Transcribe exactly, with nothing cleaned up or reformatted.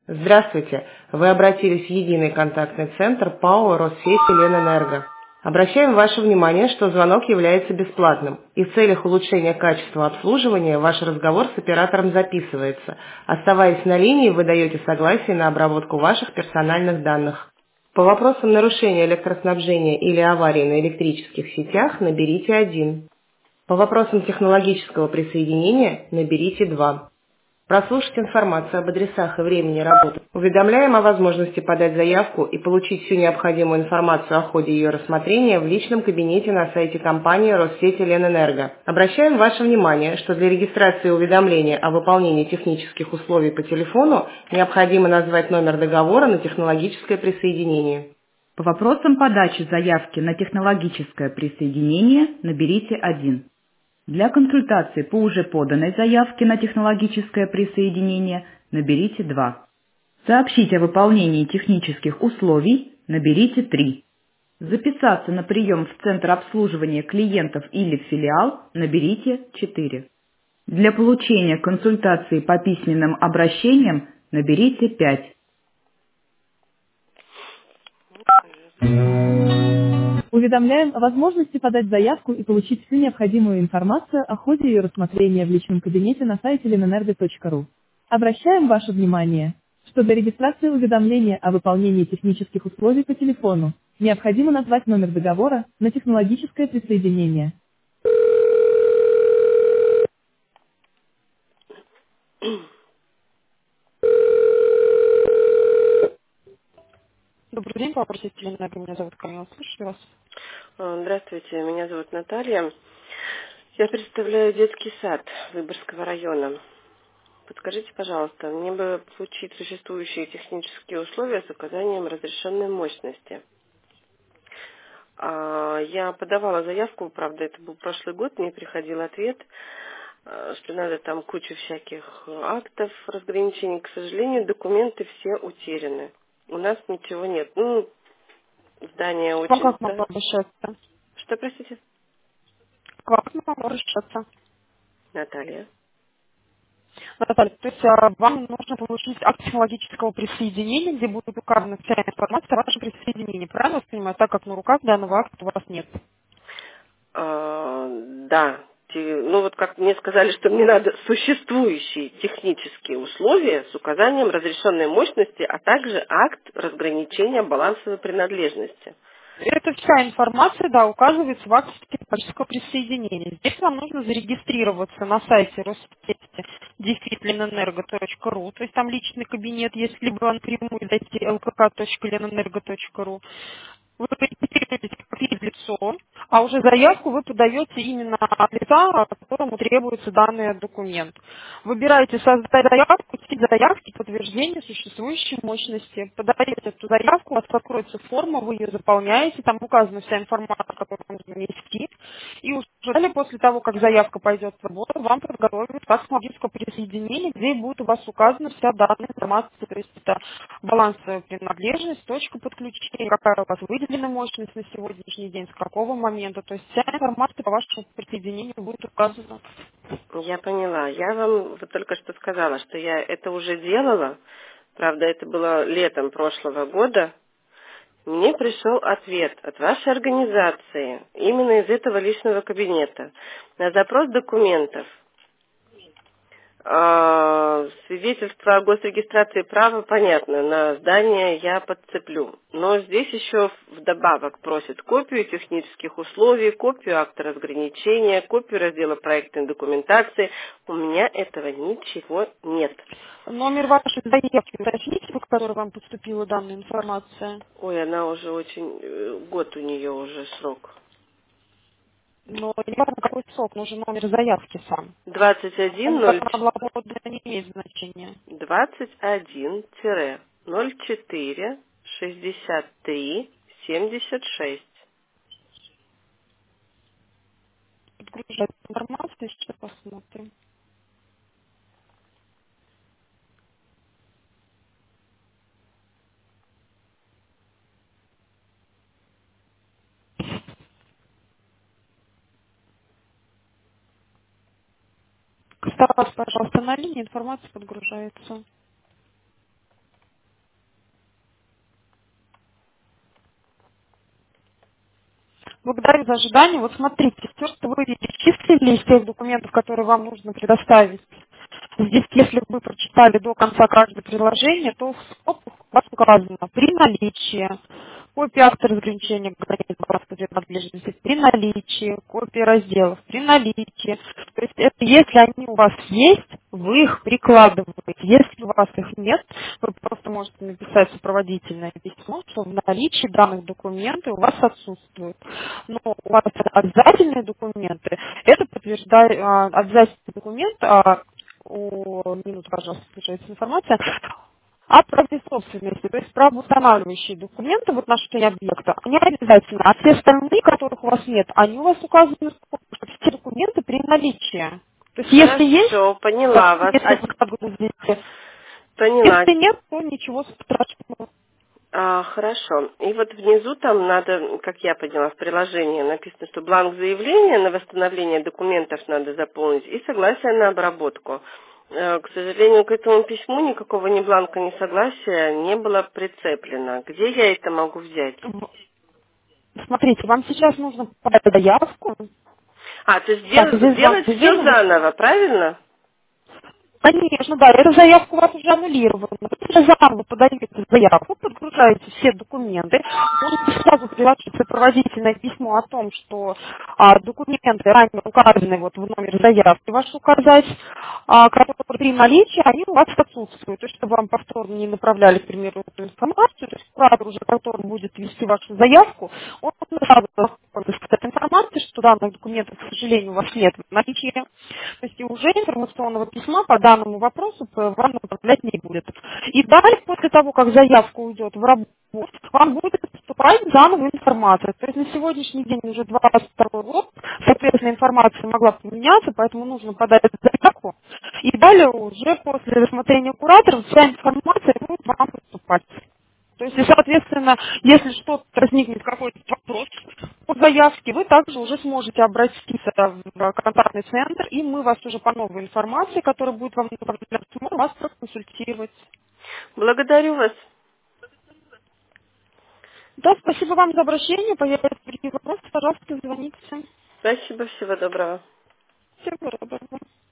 Здравствуйте. Вы обратились в единый контактный центр ПАО «Россеть Ленэнерго». Обращаем ваше внимание, что звонок является бесплатным, и в целях улучшения качества обслуживания ваш разговор с оператором записывается. Оставаясь на линии, вы даете согласие на обработку ваших персональных данных. По вопросам нарушения электроснабжения или аварии на электрических сетях наберите один. По вопросам технологического присоединения наберите два. Прослушать информацию об адресах и времени работы. Уведомляем о возможности подать заявку и получить всю необходимую информацию о ходе ее рассмотрения в личном кабинете на сайте компании Россети Ленэнерго. Обращаем ваше внимание, что для регистрации уведомления о выполнении технических условий по телефону необходимо назвать номер договора на технологическое присоединение. По вопросам подачи заявки на технологическое присоединение наберите один. Для консультации по уже поданной заявке на технологическое присоединение наберите два. Сообщить о выполнении технических условий наберите три. Записаться на прием в Центр обслуживания клиентов или в филиал наберите четыре. Для получения консультации по письменным обращениям наберите пять. Уведомляем о возможности подать заявку и получить всю необходимую информацию о ходе ее рассмотрения в личном кабинете на сайте ленэнерго точка ру. Обращаем ваше внимание, что для регистрации уведомления о выполнении технических условий по телефону необходимо назвать номер договора на технологическое присоединение. Добрый день, попросите Ленэнерго, меня зовут Камила, слушаю вас. А, Здравствуйте, меня зовут Наталья. Я представляю детский сад Выборгского района. Подскажите, пожалуйста, мне бы получить существующие технические условия с указанием разрешенной мощности. А, Я подавала заявку, правда, это был прошлый год, мне приходил ответ, а, что надо там кучу всяких актов разграничений. К сожалению, документы все утеряны. У нас ничего нет. Ну, здание Вам очень как могу старое. обращаться? Что, простите? Как могу обращаться? Наталья. Наталья, то есть а, вам нужно получить акт технологического присоединения, где будет указана вся информация о вашем присоединении. Правильно я понимаю, так как на руках данного акта у вас нет? А, да. Те- Ну вот как мне сказали, что мне надо существующие технические условия с указанием разрешенной мощности, а также акт разграничения балансовой принадлежности. Это вся информация, да, указывается в акте технологического присоединения. Здесь вам нужно зарегистрироваться на сайте Россети дефис ленэнерго точка ру, то есть там личный кабинет есть, либо напрямую зайти эл ка ка точка ленэнерго точка ру. Вы регистрируетесь как лицо, а уже заявку вы подаете именно от лица, которому требуется данный документ. Выбираете создать заявку, тип заявки, подтверждение существующей мощности. Подаете эту заявку, у вас откроется форма, вы ее заполняете, там указана вся информация, которую нужно внести. И уже далее, после того, как заявка пойдет в работу, вам подготовят как технологическое присоединение, где будет у вас указана вся данная информация, то есть это балансовая принадлежность, точка подключения, какая у вас выделена мощность на сегодняшний день, с какого момента. То есть вся информация по вашему присоединению будет указана. Я поняла. Я вам вот только что сказала, что я это уже делала. Правда, это было летом прошлого года. Мне пришел ответ от вашей организации, именно из этого личного кабинета, на запрос документов. А, Свидетельство о госрегистрации права, понятно, на здание я подцеплю. Но здесь еще вдобавок просят копию технических условий, копию акта разграничения, копию раздела проектной документации. У меня этого ничего нет. Номер вашей заявки уточните, по которой вам поступила данная информация. Ой, она уже очень... э, Год у нее уже срок. Но не важно, какой срок, нужен номер заявки сам. двадцать один Номер, ноль как она была подана, не имеет значения. двадцать один ноль четыре шестьдесят три семьдесят шесть. Подгружать информацию, сейчас посмотрим. Оставайтесь, пожалуйста, на линии, информация подгружается. Благодарю за ожидание. Вот смотрите, все, что вы перечислили из тех документов, которые вам нужно предоставить, здесь, если вы прочитали до конца каждое приложение, то в скобках у вас указано при наличии копии акта разграничения границ господи принадлежности, при наличии копии разделов, при наличии. То есть это если они у вас есть, вы их прикладываете. Если у вас их нет, вы просто можете написать сопроводительное письмо, что в наличии данных документов у вас отсутствуют. Но у вас обязательные документы, это подтверждает а, обязательный документ, а, о, минуту, пожалуйста, включается информация, о праве собственности, то есть правоустанавливающие документы в отношении объекта, они обязательно, а все остальные, которых у вас нет, они у вас указаны, что все документы при наличии. То есть если есть, Хорошо, поняла вас. если А, вы подгрузите, поняла. если нет, то ничего страшного. А, хорошо. И вот внизу там надо, как я поняла, в приложении написано, что бланк заявления на восстановление документов надо заполнить и согласие на обработку. Э, К сожалению, к этому письму никакого ни бланка, ни согласия не было прицеплено. Где я это могу взять? Смотрите, вам сейчас нужно подать заявку. А, то есть Так, дел- здесь бланк сделать все заявления. заново, правильно? Конечно, да, эта заявка у вас уже аннулирована. Вы уже заново подаете заявку, подгружаете все документы, можете сразу приложить сопроводительное письмо о том, что а, документы ранее указаны вот в номер заявки ваш указать, а, которые при наличии, они у вас отсутствуют. То есть, чтобы вам повторно не направляли, к примеру, эту информацию, то есть куратор уже, который будет вести вашу заявку, он сразу ознакомится с этой информацией, что данных документов, к сожалению, у вас нет в наличии. То есть и уже информационного письма по данному вопросу вам направлять не будет. И далее, после того, как заявка уйдет в работу, вам будет поступать заново информация. То есть на сегодняшний день уже двадцать второй год, соответственно, информация могла поменяться, поэтому нужно подать заявку. И далее уже после рассмотрения куратора вся информация будет вам поступать. То есть, и, соответственно, если что-то возникнет, какой-то вопрос по заявке, вы также уже сможете обратиться в контактный центр, и мы вас уже по новой информации, которая будет вам направляться, можем вас проконсультировать. Благодарю вас. Да, спасибо вам за обращение. Появятся другие вопросы, пожалуйста, звоните. Спасибо, всего доброго. Всего доброго.